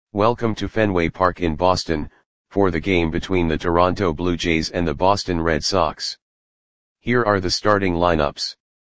Welcome to Fenway Park in Boston, for the game between the Toronto Blue Jays and the Boston Red Sox. Here are the starting lineups.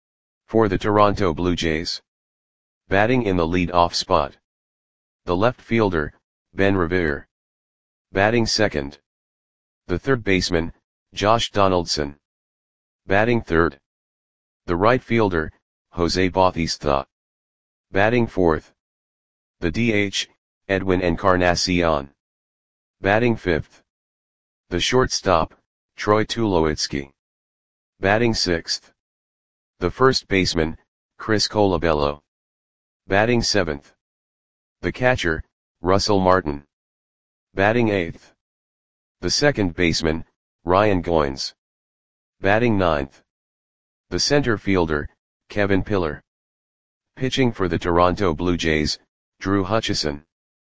For the Toronto Blue Jays. Batting in the lead-off spot. The left fielder, Ben Revere. Batting second. The third baseman, Josh Donaldson. Batting third. The right fielder, Jose Bautista. Batting fourth. The DH, Edwin Encarnacion. Batting fifth. The shortstop, Troy Tulowitzki. Batting sixth. The first baseman, Chris Colabello. Batting seventh. The catcher, Russell Martin. Batting eighth. The second baseman, Ryan Goins. Batting ninth. The center fielder, Kevin Pillar. Pitching for the Toronto Blue Jays, Drew Hutchison.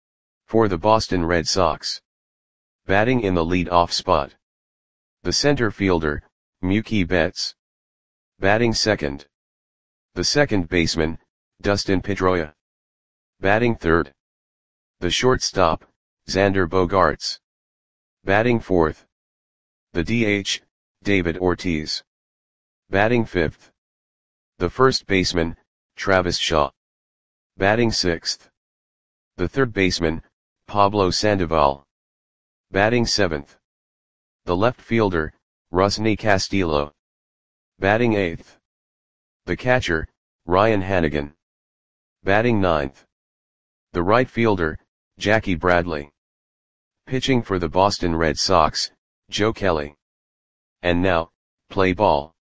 For the Boston Red Sox. Batting in the lead-off spot. The center fielder, Mookie Betts. Batting second. The second baseman, Dustin Pedroia. Batting third. The shortstop, Xander Bogaerts. Batting fourth. The DH, David Ortiz. Batting fifth. The first baseman, Travis Shaw. Batting sixth. The third baseman, Pablo Sandoval. Batting seventh. The left fielder, Rusney Castillo. Batting eighth. The catcher, Ryan Hanigan. Batting ninth. The right fielder, Jackie Bradley. Pitching for the Boston Red Sox, Joe Kelly. And now, play ball.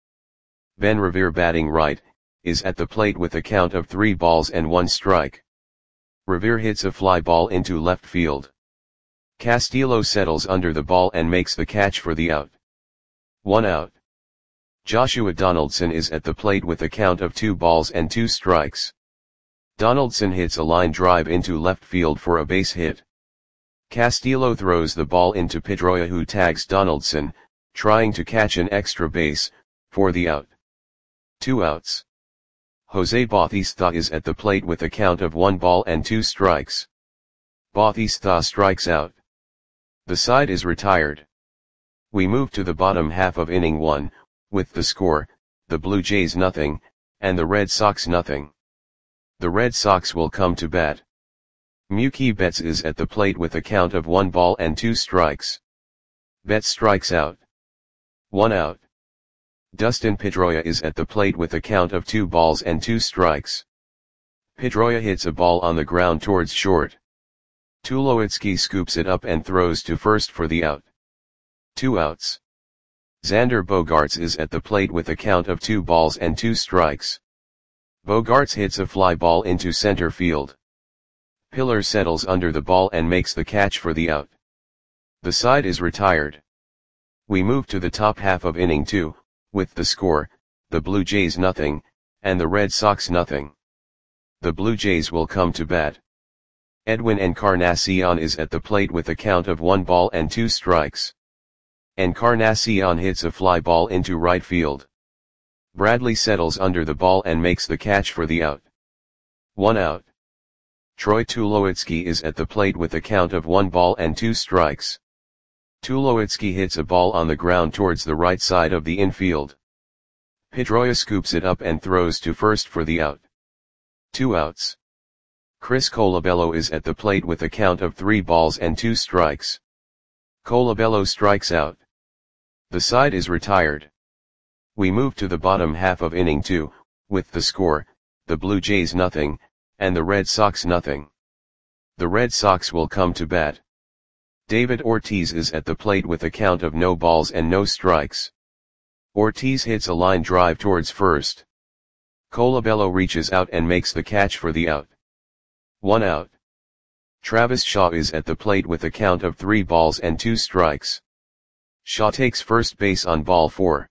Ben Revere batting right, is at the plate with a count of 3 balls and 1 strike. Revere hits a fly ball into left field. Castillo settles under the ball and makes the catch for the out. 1 out. Joshua Donaldson is at the plate with a count of 2 balls and 2 strikes. Donaldson hits a line drive into left field for a base hit. Castillo throws the ball into Pedroia, who tags Donaldson, trying to catch an extra base, for the out. 2 outs. Jose Bautista is at the plate with a count of 1 ball and 2 strikes. Bautista strikes out. The side is retired. We move to the bottom half of inning 1, with the score, the Blue Jays 0, and the Red Sox 0. The Red Sox will come to bat. Mookie Betts is at the plate with a count of 1 ball and 2 strikes. Betts strikes out. 1 out. Dustin Pedroia is at the plate with a count of 2 balls and 2 strikes. Pedroia hits a ball on the ground towards short. Tulowitzki scoops it up and throws to first for the out. 2 outs. Xander Bogaerts is at the plate with a count of 2 balls and 2 strikes. Bogaerts hits a fly ball into center field. Pillar settles under the ball and makes the catch for the out. The side is retired. We move to the top half of inning 2, with the score, the Blue Jays 0, and the Red Sox 0. The Blue Jays will come to bat. Edwin Encarnacion is at the plate with a count of 1 ball and 2 strikes. Encarnacion hits a fly ball into right field. Bradley settles under the ball and makes the catch for the out. 1 out. Troy Tulowitzki is at the plate with a count of 1 ball and 2 strikes. Tulowitzki hits a ball on the ground towards the right side of the infield. Pedroia scoops it up and throws to first for the out. 2 outs. Chris Colabello is at the plate with a count of 3 balls and 2 strikes. Colabello strikes out. The side is retired. We move to the bottom half of inning 2, with the score, the Blue Jays 0, and the Red Sox 0. The Red Sox will come to bat. David Ortiz is at the plate with a count of no balls and no strikes. Ortiz hits a line drive towards first. Colabello reaches out and makes the catch for the out. 1 out. Travis Shaw is at the plate with a count of 3 balls and 2 strikes. Shaw takes first base on ball 4.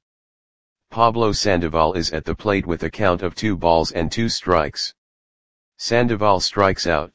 Pablo Sandoval is at the plate with a count of 2 balls and 2 strikes. Sandoval strikes out.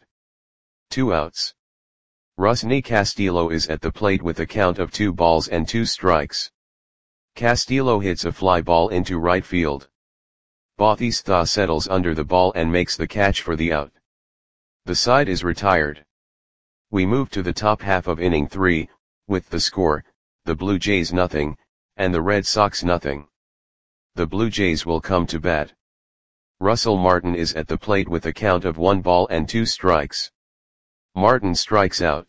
2 outs. Rusney Castillo is at the plate with a count of 2 balls and 2 strikes. Castillo hits a fly ball into right field. Bautista settles under the ball and makes the catch for the out. The side is retired. We move to the top half of inning 3, with the score, the Blue Jays nothing, and the Red Sox nothing. The Blue Jays will come to bat. Russell Martin is at the plate with a count of 1 ball and 2 strikes. Martin strikes out.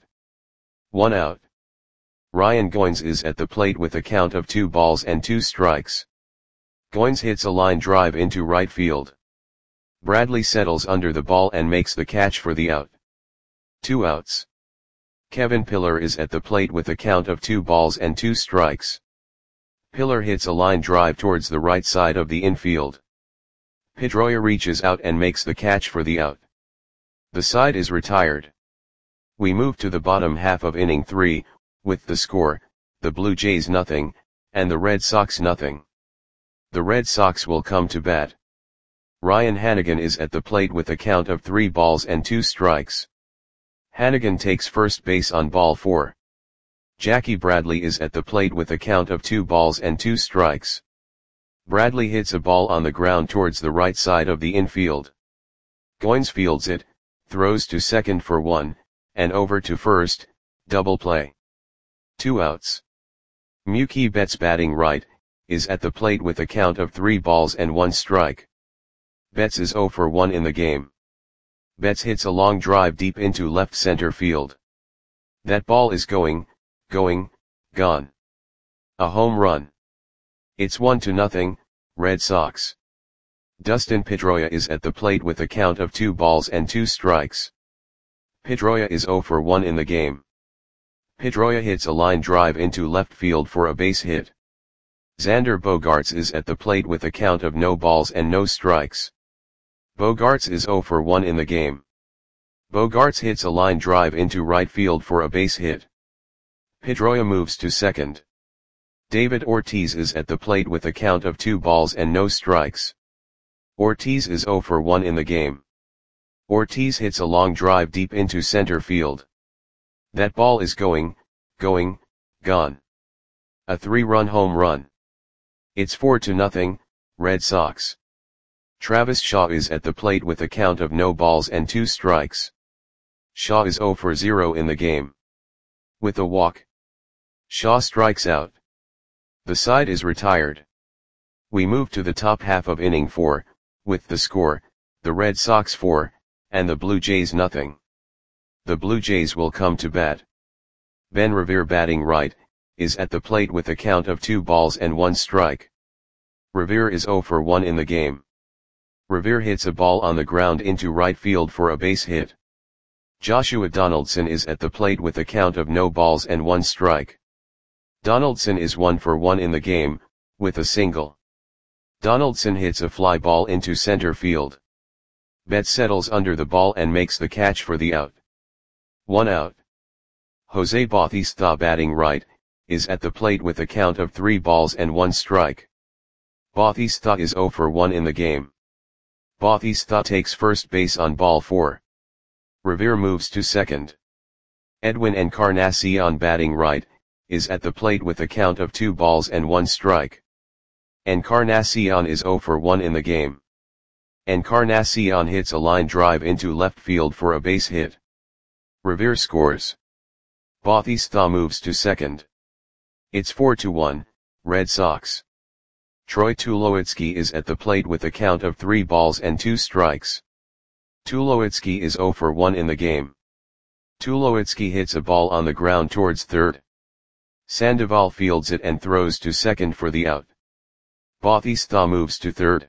1 out. Ryan Goins is at the plate with a count of 2 balls and 2 strikes. Goins hits a line drive into right field. Bradley settles under the ball and makes the catch for the out. 2 outs. Kevin Pillar is at the plate with a count of 2 balls and 2 strikes. Pillar hits a line drive towards the right side of the infield. Pedroia reaches out and makes the catch for the out. The side is retired. We move to the bottom half of inning 3, with the score, the Blue Jays nothing, and the Red Sox nothing. The Red Sox will come to bat. Ryan Hanigan is at the plate with a count of 3 balls and 2 strikes. Hanigan takes first base on ball 4. Jackie Bradley is at the plate with a count of 2 balls and 2 strikes. Bradley hits a ball on the ground towards the right side of the infield. Goins fields it, throws to second for 1, and over to first, double play. 2 outs. Mookie Betts batting right, is at the plate with a count of 3 balls and 1 strike. Betts is 0 for 1 in the game. Betts hits a long drive deep into left center field. That ball is going, gone. A home run. It's 1-0, Red Sox. Dustin Pedroia is at the plate with a count of 2 balls and 2 strikes. Pedroia is 0 for 1 in the game. Pedroia hits a line drive into left field for a base hit. Xander Bogaerts is at the plate with a count of no balls and no strikes. Bogaerts is 0 for 1 in the game. Bogaerts hits a line drive into right field for a base hit. Pedroia moves to second. David Ortiz is at the plate with a count of 2 balls and no strikes. Ortiz is 0 for 1 in the game. Ortiz hits a long drive deep into center field. That ball is going, gone. A 3-run home run. It's 4-0, Red Sox. Travis Shaw is at the plate with a count of no balls and 2 strikes. Shaw is 0 for 0 in the game. With a walk, Shaw strikes out. The side is retired. We move to the top half of inning 4, with the score, the Red Sox 4, and the Blue Jays nothing. The Blue Jays will come to bat. Ben Revere batting right, is at the plate with a count of 2 balls and 1 strike. Revere is 0 for 1 in the game. Revere hits a ball on the ground into right field for a base hit. Joshua Donaldson is at the plate with a count of no balls and 1 strike. Donaldson is 1 for 1 in the game, with a single. Donaldson hits a fly ball into center field. Betts settles under the ball and makes the catch for the out. 1 out. Jose Bautista batting right, is at the plate with a count of 3 balls and 1 strike. Bautista is 0 for 1 in the game. Bautista takes first base on ball 4. Revere moves to second. Edwin Encarnacion batting right, is at the plate with a count of 2 balls and 1 strike. Encarnacion is 0 for 1 in the game. Encarnacion hits a line drive into left field for a base hit. Revere scores. Bautista moves to second. It's 4-1, Red Sox. Troy Tulowitzki is at the plate with a count of 3 balls and 2 strikes. Tulowitzki is 0 for 1 in the game. Tulowitzki hits a ball on the ground towards third. Sandoval fields it and throws to second for the out. Bautista moves to third.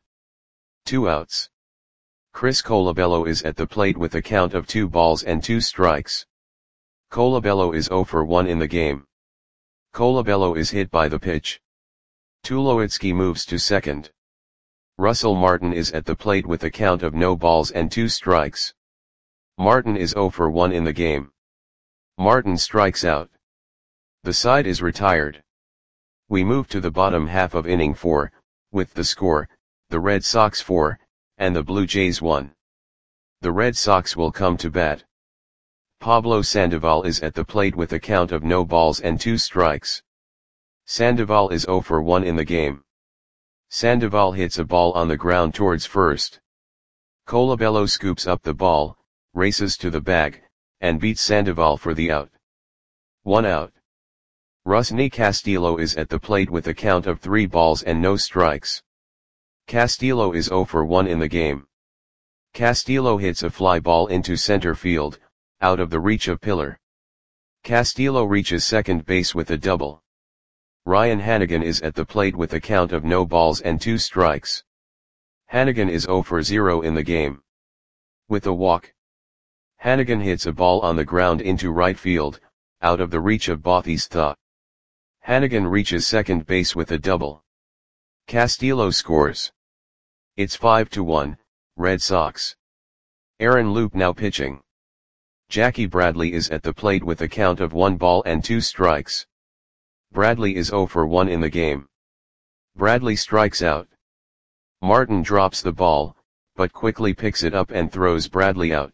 2 outs. Chris Colabello is at the plate with a count of 2 balls and 2 strikes. Colabello is 0 for 1 in the game. Colabello is hit by the pitch. Tulowitzki moves to second. Russell Martin is at the plate with a count of no balls and 2 strikes. Martin is 0 for 1 in the game. Martin strikes out. The side is retired. We move to the bottom half of inning 4, with the score, the Red Sox 4, and the Blue Jays 1. The Red Sox will come to bat. Pablo Sandoval is at the plate with a count of no balls and 2 strikes. Sandoval is 0 for 1 in the game. Sandoval hits a ball on the ground towards first. Colabello scoops up the ball, races to the bag, and beats Sandoval for the out. 1 out. Rusney Castillo is at the plate with a count of 3 balls and no strikes. Castillo is 0 for 1 in the game. Castillo hits a fly ball into center field, out of the reach of Pillar. Castillo reaches second base with a double. Ryan Hanigan is at the plate with a count of no balls and 2 strikes. Hanigan is 0 for 0 in the game. With a walk, Hanigan hits a ball on the ground into right field, out of the reach of Bautista. Hanigan reaches second base with a double. Castillo scores. It's 5-1, Red Sox. Aaron Loup now pitching. Jackie Bradley is at the plate with a count of 1 ball and 2 strikes. Bradley is 0 for 1 in the game. Bradley strikes out. Martin drops the ball, but quickly picks it up and throws Bradley out.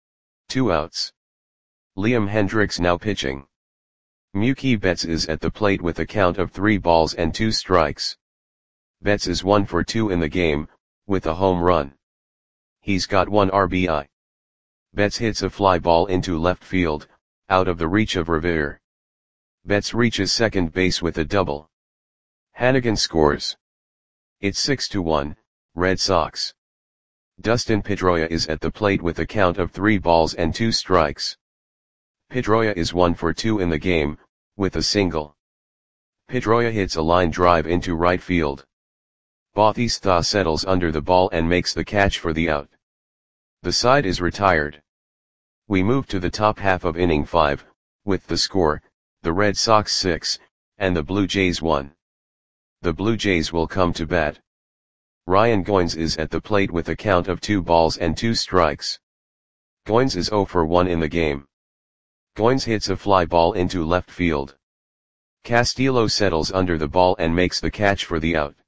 2 outs. Liam Hendriks now pitching. Mookie Betts is at the plate with a count of 3 balls and 2 strikes. Betts is 1 for 2 in the game, with a home run. He's got 1 RBI. Betts hits a fly ball into left field, out of the reach of Revere. Betts reaches second base with a double. Hanigan scores. It's 6-1, Red Sox. Dustin Pedroia is at the plate with a count of 3 balls and 2 strikes. Pedroia is 1 for 2 in the game, with a single. Pedroia hits a line drive into right field. Bautista settles under the ball and makes the catch for the out. The side is retired. We move to the top half of inning 5, with the score, the Red Sox 6, and the Blue Jays 1. The Blue Jays will come to bat. Ryan Goins is at the plate with a count of 2 balls and 2 strikes. Goins is 0 for 1 in the game. Goins hits a fly ball into left field. Castillo settles under the ball and makes the catch for the out.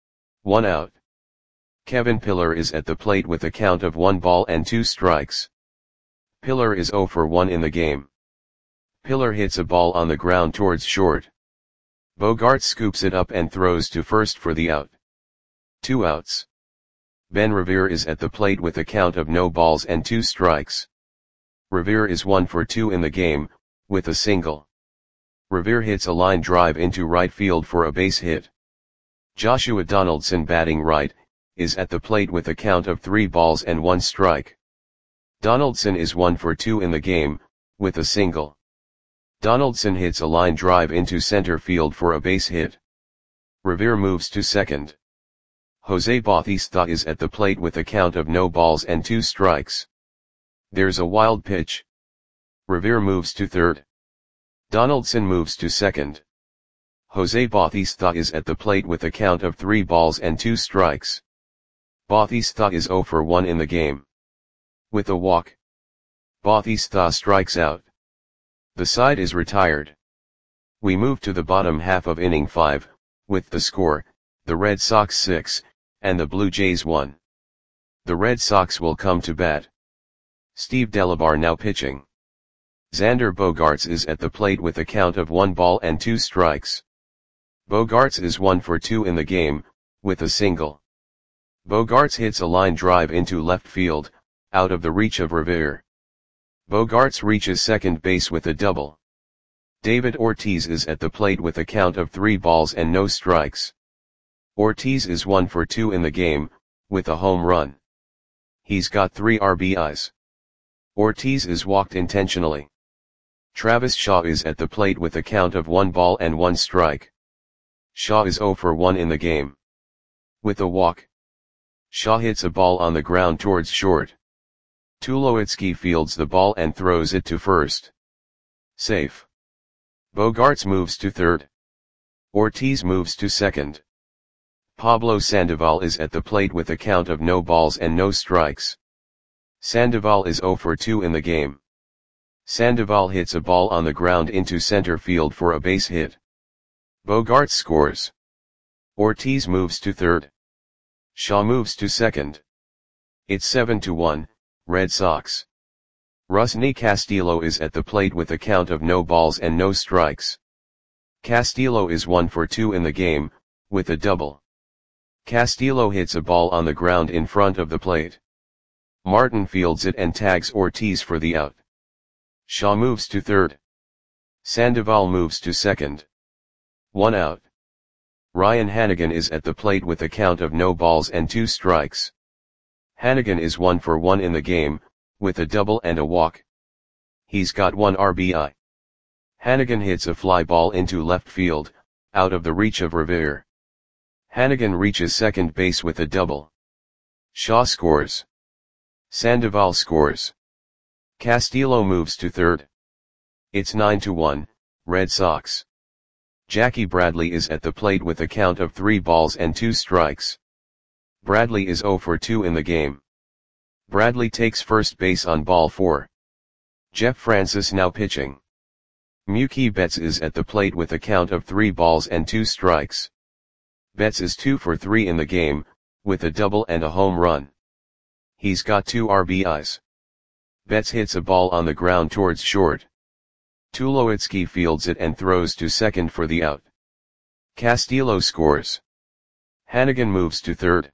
1 out. Kevin Pillar is at the plate with a count of 1 ball and 2 strikes. Pillar is 0 for 1 in the game. Pillar hits a ball on the ground towards short. Bogart scoops it up and throws to first for the out. 2 outs. Ben Revere is at the plate with a count of no balls and 2 strikes. Revere is 1 for 2 in the game, with a single. Revere hits a line drive into right field for a base hit. Joshua Donaldson, batting right, is at the plate with a count of 3 balls and 1 strike. Donaldson is 1 for 2 in the game, with a single. Donaldson hits a line drive into center field for a base hit. Revere moves to second. Jose Bautista is at the plate with a count of no balls and 2 strikes. There's a wild pitch. Revere moves to third. Donaldson moves to second. Jose Bautista is at the plate with a count of 3 balls and 2 strikes. Bautista is 0 for 1 in the game. With a walk, Bautista strikes out. The side is retired. We move to the bottom half of inning 5, with the score, the Red Sox 6, and the Blue Jays 1. The Red Sox will come to bat. Steve Delabar now pitching. Xander Bogaerts is at the plate with a count of 1 ball and 2 strikes. Bogaerts is 1 for 2 in the game, with a single. Bogaerts hits a line drive into left field, out of the reach of Revere. Bogaerts reaches second base with a double. David Ortiz is at the plate with a count of 3 balls and no strikes. Ortiz is 1 for 2 in the game, with a home run. He's got 3 RBIs. Ortiz is walked intentionally. Travis Shaw is at the plate with a count of 1 ball and 1 strike. Shaw is 0 for 1 in the game. With a walk, Shaw hits a ball on the ground towards short. Tulowitzki fields the ball and throws it to first. Safe. Bogaerts moves to third. Ortiz moves to second. Pablo Sandoval is at the plate with a count of no balls and no strikes. Sandoval is 0 for 2 in the game. Sandoval hits a ball on the ground into center field for a base hit. Bogaerts scores. Ortiz moves to third. Shaw moves to second. It's 7-1, Red Sox. Rusney Castillo is at the plate with a count of no balls and no strikes. Castillo is 1 for 2 in the game, with a double. Castillo hits a ball on the ground in front of the plate. Martin fields it and tags Ortiz for the out. Shaw moves to third. Sandoval moves to second. 1 out. Ryan Hanigan is at the plate with a count of no balls and 2 strikes. Hanigan is 1 for 1 in the game, with a double and a walk. He's got 1 RBI. Hanigan hits a fly ball into left field, out of the reach of Revere. Hanigan reaches second base with a double. Shaw scores. Sandoval scores. Castillo moves to third. It's 9-1, Red Sox. Jackie Bradley is at the plate with a count of 3 balls and 2 strikes. Bradley is 0 for 2 in the game. Bradley takes first base on ball 4. Jeff Francis now pitching. Mookie Betts is at the plate with a count of 3 balls and 2 strikes. Betts is 2 for 3 in the game, with a double and a home run. He's got 2 RBIs. Betts hits a ball on the ground towards short. Tulowitzki fields it and throws to second for the out. Castillo scores. Hanigan moves to third.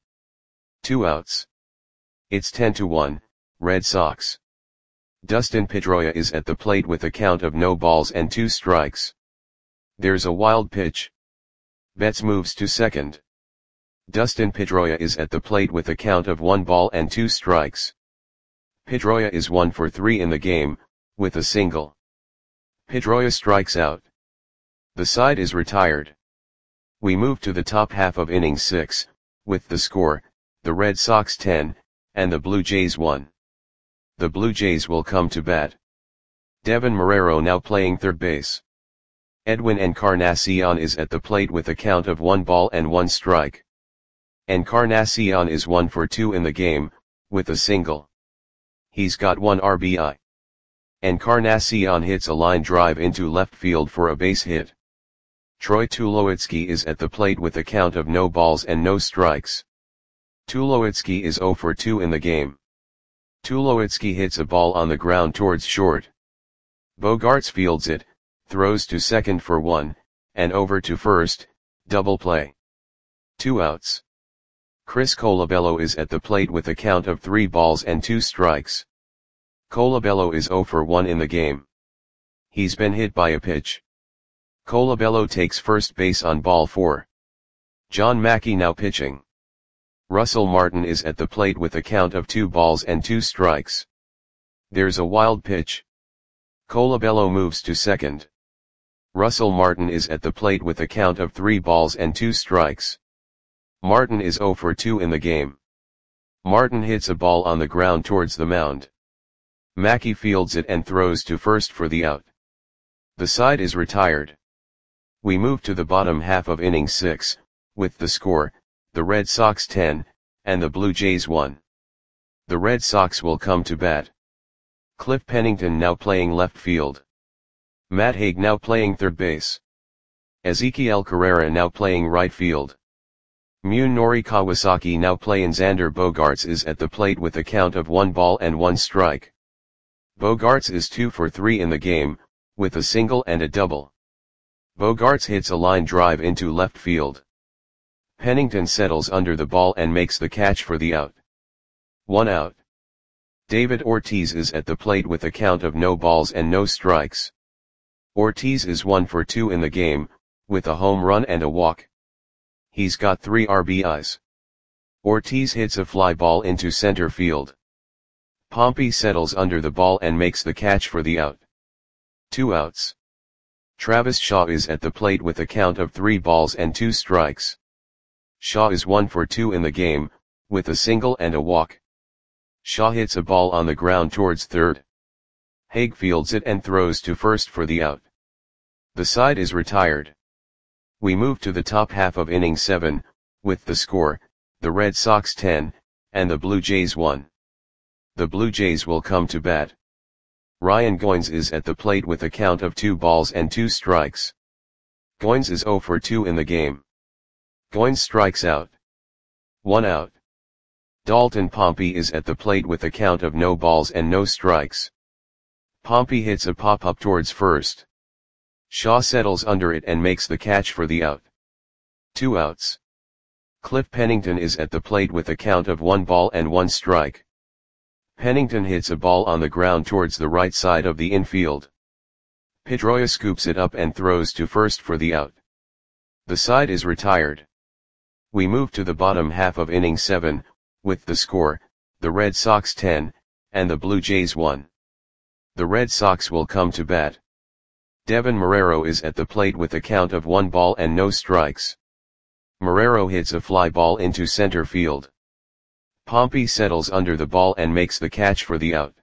2 outs. It's 10-1, Red Sox. Dustin Pedroia is at the plate with a count of no balls and 2 strikes. There's a wild pitch. Betts moves to second. Dustin Pedroia is at the plate with a count of 1 ball and 2 strikes. Pedroia is 1 for 3 in the game, with a single. Pedroia strikes out. The side is retired. We move to the top half of inning 6, with the score, the Red Sox 10, and the Blue Jays 1. The Blue Jays will come to bat. Devin Marrero now playing third base. Edwin Encarnacion is at the plate with a count of 1 ball and 1 strike. Encarnacion is 1 for 2 in the game, with a single. He's got 1 RBI. Encarnacion hits a line drive into left field for a base hit. Troy Tulowitzki is at the plate with a count of no balls and no strikes. Tulowitzki is 0 for 2 in the game. Tulowitzki hits a ball on the ground towards short. Bogaerts fields it, throws to second for 1, and over to first, double play. 2 outs. Chris Colabello is at the plate with a count of 3 balls and 2 strikes. Colabello is 0 for 1 in the game. He's been hit by a pitch. Colabello takes first base on ball 4. John Mackey now pitching. Russell Martin is at the plate with a count of 2 balls and 2 strikes. There's a wild pitch. Colabello moves to second. Russell Martin is at the plate with a count of 3 balls and 2 strikes. Martin is 0 for 2 in the game. Martin hits a ball on the ground towards the mound. Mackey fields it and throws to first for the out. The side is retired. We move to the bottom half of inning 6, with the score, the Red Sox 10, and the Blue Jays 1. The Red Sox will come to bat. Cliff Pennington now playing left field. Matt Haig now playing third base. Ezekiel Carrera now playing right field. Munenori Kawasaki now playing. Xander Bogaerts is at the plate with a count of 1 ball and 1 strike. Bogaerts is 2 for 3 in the game, with a single and a double. Bogaerts hits a line drive into left field. Pennington settles under the ball and makes the catch for the out. 1 out. David Ortiz is at the plate with a count of no balls and no strikes. Ortiz is 1 for 2 in the game, with a home run and a walk. He's got 3 RBIs. Ortiz hits a fly ball into center field. Pompey settles under the ball and makes the catch for the out. 2 outs. Travis Shaw is at the plate with a count of 3 balls and 2 strikes. Shaw is 1 for 2 in the game, with a single and a walk. Shaw hits a ball on the ground towards third. Haig fields it and throws to first for the out. The side is retired. We move to the top half of inning 7, with the score, the Red Sox 10, and the Blue Jays 1. The Blue Jays will come to bat. Ryan Goins is at the plate with a count of 2 balls and 2 strikes. Goins is 0 for 2 in the game. Goins strikes out. 1 out. Dalton Pompey is at the plate with a count of no balls and no strikes. Pompey hits a pop-up towards first. Shaw settles under it and makes the catch for the out. 2 outs. Cliff Pennington is at the plate with a count of 1 ball and 1 strike. Pennington hits a ball on the ground towards the right side of the infield. Pedroia scoops it up and throws to first for the out. The side is retired. We move to the bottom half of inning 7, with the score, the Red Sox 10, and the Blue Jays 1. The Red Sox will come to bat. Devin Marrero is at the plate with a count of 1 ball and no strikes. Marrero hits a fly ball into center field. Pompey settles under the ball and makes the catch for the out.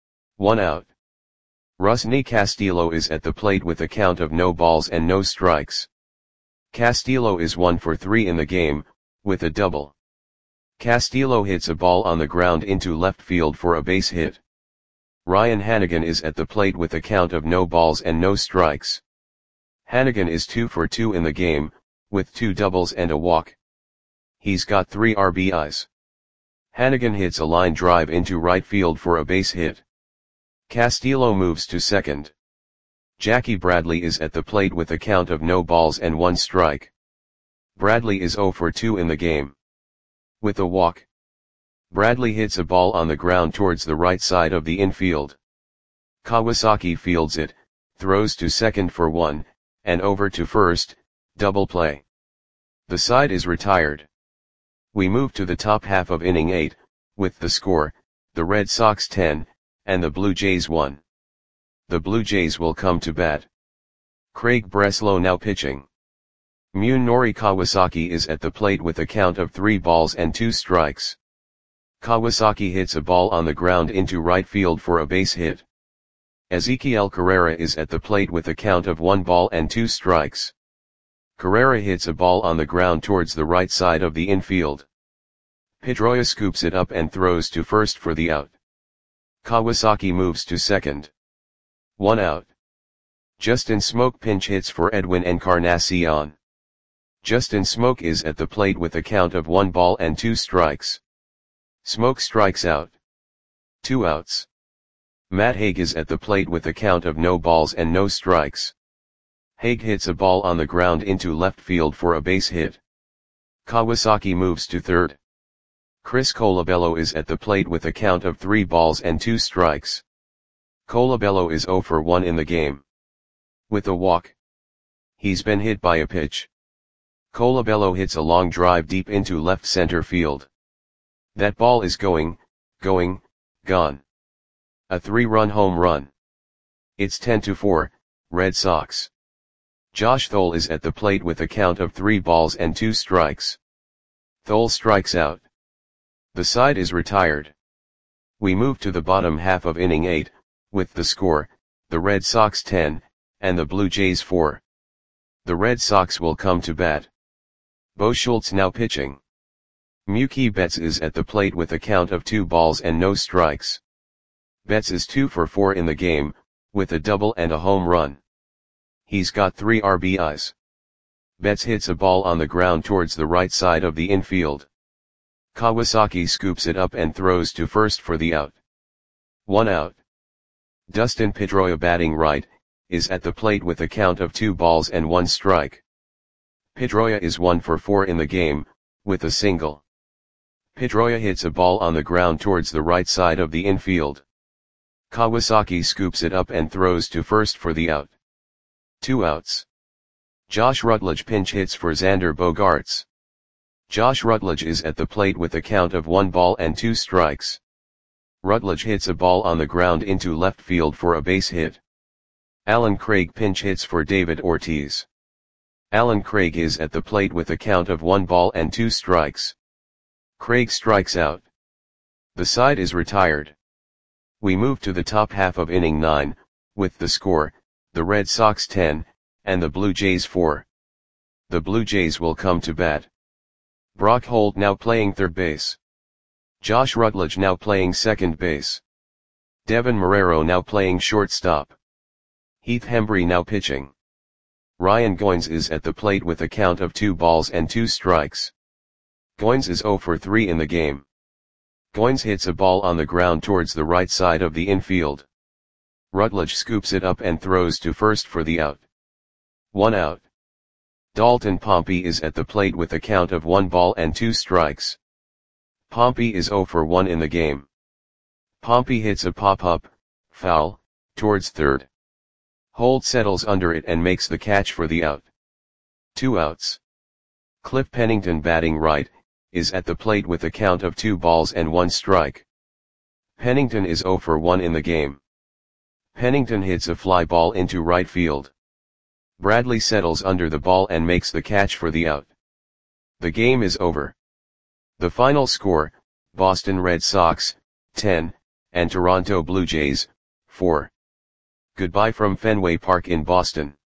1 out. Rusney Castillo is at the plate with a count of no balls and no strikes. Castillo is 1 for 3 in the game, with a double. Castillo hits a ball on the ground into left field for a base hit. Ryan Hanigan is at the plate with a count of no balls and no strikes. Hanigan is 2 for 2 in the game, with 2 doubles and a walk. He's got 3 RBIs. Hanigan hits a line drive into right field for a base hit. Castillo moves to second. Jackie Bradley is at the plate with a count of no balls and 1 strike. Bradley is 0 for 2 in the game. With a walk. Bradley hits a ball on the ground towards the right side of the infield. Kawasaki fields it, throws to second for 1, and over to first, double play. The side is retired. We move to the top half of inning 8, with the score, the Red Sox 10, and the Blue Jays 1. The Blue Jays will come to bat. Craig Breslow now pitching. Munenori Kawasaki is at the plate with a count of 3 balls and 2 strikes. Kawasaki hits a ball on the ground into right field for a base hit. Ezequiel Carrera is at the plate with a count of 1 ball and 2 strikes. Carrera hits a ball on the ground towards the right side of the infield. Pedroia scoops it up and throws to first for the out. Kawasaki moves to second. 1 out. Justin Smoke pinch hits for Edwin Encarnacion. Justin Smoke is at the plate with a count of 1 ball and 2 strikes. Smoke strikes out. 2 outs. Matt Hague is at the plate with a count of no balls and no strikes. Hague hits a ball on the ground into left field for a base hit. Kawasaki moves to third. Chris Colabello is at the plate with a count of 3 balls and 2 strikes. Colabello is 0 for 1 in the game. With a walk. He's been hit by a pitch. Colabello hits a long drive deep into left center field. That ball is gone. A 3-run home run. It's 10-4, Red Sox. Josh Thole is at the plate with a count of 3 balls and 2 strikes. Thole strikes out. The side is retired. We move to the bottom half of inning 8, with the score, the Red Sox 10, and the Blue Jays 4. The Red Sox will come to bat. Bo Schultz now pitching. Mookie Betts is at the plate with a count of 2 balls and no strikes. Betts is 2 for 4 in the game, with a double and a home run. He's got 3 RBIs. Betts hits a ball on the ground towards the right side of the infield. Kawasaki scoops it up and throws to first for the out. 1 out. Dustin Pedroia batting right, is at the plate with a count of 2 balls and 1 strike. Pedroia is 1 for 4 in the game, with a single. Pedroia hits a ball on the ground towards the right side of the infield. Kawasaki scoops it up and throws to first for the out. 2 outs. Josh Rutledge pinch hits for Xander Bogaerts. Josh Rutledge is at the plate with a count of 1 ball and 2 strikes. Rutledge hits a ball on the ground into left field for a base hit. Alan Craig pinch hits for David Ortiz. Alan Craig is at the plate with a count of 1 ball and 2 strikes. Craig strikes out. The side is retired. We move to the top half of inning 9, with the score, the Red Sox 10, and the Blue Jays 4. The Blue Jays will come to bat. Brock Holt now playing third base. Josh Rutledge now playing second base. Devin Marrero now playing shortstop. Heath Hembree now pitching. Ryan Goins is at the plate with a count of 2 balls and 2 strikes. Goins is 0 for 3 in the game. Goins hits a ball on the ground towards the right side of the infield. Rutledge scoops it up and throws to first for the out. 1 out. Dalton Pompey is at the plate with a count of 1 ball and 2 strikes. Pompey is 0 for 1 in the game. Pompey hits a pop-up, foul, towards third. Holt settles under it and makes the catch for the out. 2 outs. Cliff Pennington, batting right, is at the plate with a count of 2 balls and 1 strike. Pennington is 0 for 1 in the game. Pennington hits a fly ball into right field. Bradley settles under the ball and makes the catch for the out. The game is over. The final score, Boston Red Sox, 10, and Toronto Blue Jays, 4. Goodbye from Fenway Park in Boston.